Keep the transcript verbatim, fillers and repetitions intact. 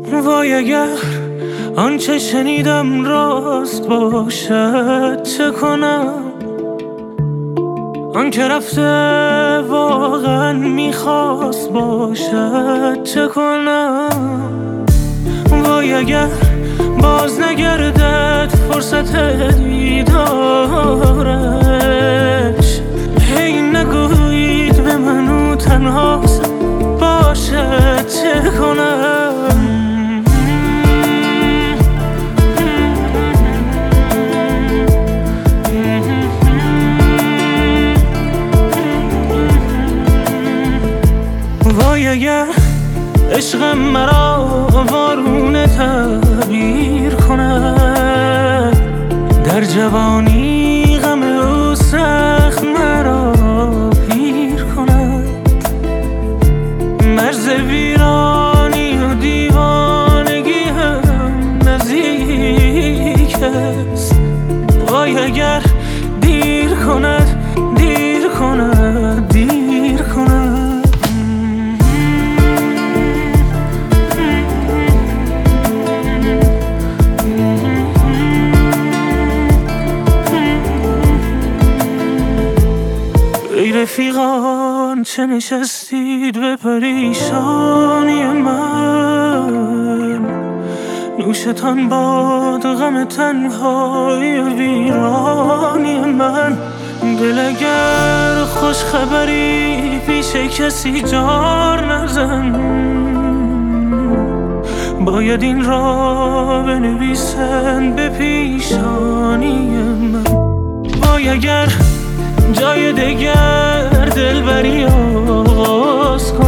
وای اگر آنچه شنیدم راست باشد چه کنم؟ آن که رفته واقعا میخواست باشد چه کنم؟ وای اگر باز نگردد فرصت دیدارش، هی نگویید به منو تنهاست باشد چه کنم؟ وای اگر عشقم مرا وارونه تعبیر کند، در جوانی غم او سخت مرا پیر کند، مرز ویرانی و دیوانگی هم نزدیک است. وای اگر دیر کند دیر کند دیر کند. ای رفیقان چه نشستید به پریشانی من، نوشتان باد غم تنهای ویرانی من. دل اگر خوش خبری پیش کسی جار نزن، باید این را بنویسن به پیشانی من. وای اگر جای دگر دلبری آغاز